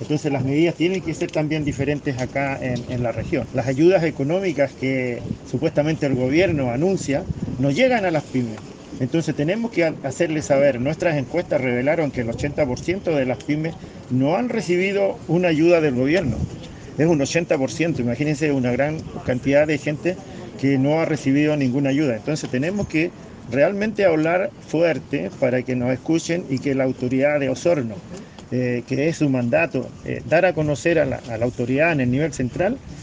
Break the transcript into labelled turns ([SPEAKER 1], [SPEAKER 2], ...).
[SPEAKER 1] Entonces las medidas tienen que ser también diferentes acá en la región. Las ayudas económicas que supuestamente el gobierno anuncia no llegan a las pymes. Entonces tenemos que hacerles saber, nuestras encuestas revelaron que el 80% de las pymes no han recibido una ayuda del gobierno. Es un 80%, imagínense una gran cantidad de gente que no ha recibido ninguna ayuda. Entonces tenemos que realmente hablar fuerte para que nos escuchen y que la autoridad de Osorno, que es su mandato, dar a conocer a la autoridad en el nivel central